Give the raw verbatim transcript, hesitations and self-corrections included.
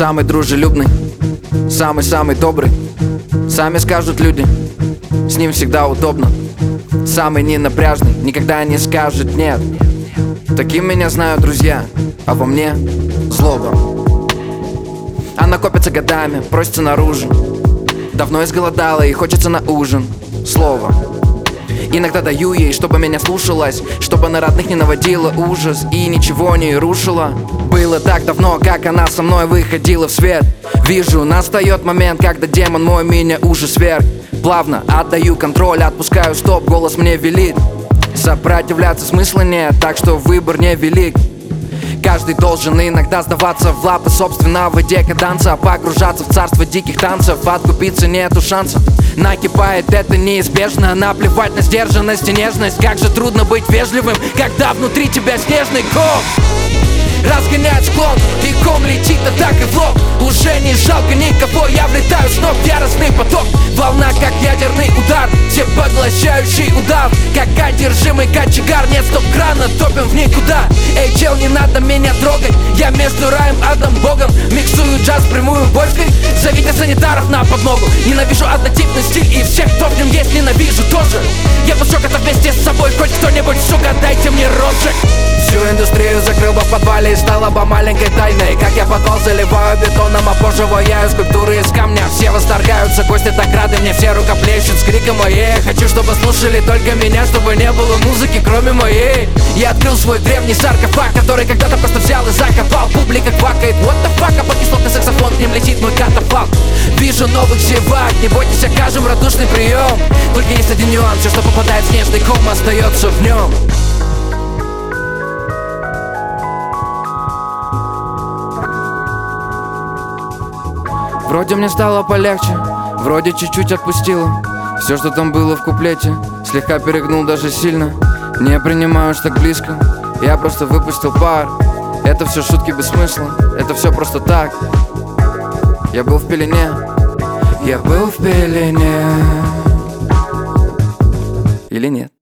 Самый дружелюбный, самый-самый добрый. Сами скажут люди, с ним всегда удобно. Самый ненапряжный, никогда не скажет нет. Таким меня знают друзья, а во мне злоба. Она копится годами, просится наружу. Давно изголодала и хочется на ужин слово. Иногда даю ей, чтобы меня слушалась, чтобы на родных не наводила ужас и ничего не рушила. Было так давно, как она со мной выходила в свет. Вижу, настает момент, когда демон мой меня уже сверг. Плавно отдаю контроль, отпускаю стоп, голос мне велит. Сопротивляться смысла нет, так что выбор невелик. Каждый должен иногда сдаваться в лапы собственного декаданса, погружаться в царство диких танцев, откупиться нету шанса. Накипает это неизбежно, наплевать на сдержанность и нежность. Как же трудно быть вежливым, когда внутри тебя снежный ком. Разгонять склон, и ком летит атакой в лоб. Уже не жалко никого, я влетаю с ног в яростный поток. Волна, как ядерный удар, всепоглощающий удар. Как одержимый кочегар, нет стоп-крана, топим в никуда. Эй, чел, не надо меня трогать, я между раем, адом, богом. Миксую джаз прямую бочкой, зовите санитаров на подмогу. Ненавижу однотипный стиль и всех, кто в нем есть, ненавижу тоже. Я пошел это вместе с собой, хоть кто-нибудь, сука, дайте мне розжиг. Всю индустрию закрыл бы в подвале и стала бы маленькой тайной. Как я подвал заливаю бетоном, а позже ваяю скульптуры из камня. Все восторгаются, гости так рады мне, все рукоплещут с криком моей. Хочу, чтобы слушали только меня, чтобы не было музыки, кроме моей. Я открыл свой древний саркофаг, который когда-то просто взял и закопал. Публика квакает, what the fuck, а покислотный саксофон, к ним летит мой катафалк. Вижу новых зевак, не бойтесь, окажем радушный прием. Только есть один нюанс, все, что попадает в снежный ком, остается в нем. Вроде мне стало полегче, вроде чуть-чуть отпустило. Все, что там было в куплете, слегка перегнул даже сильно. Не принимаю уж так близко, я просто выпустил пар. Это все шутки без смысла, это все просто так. Я был в пелене, я был в пелене. Или нет?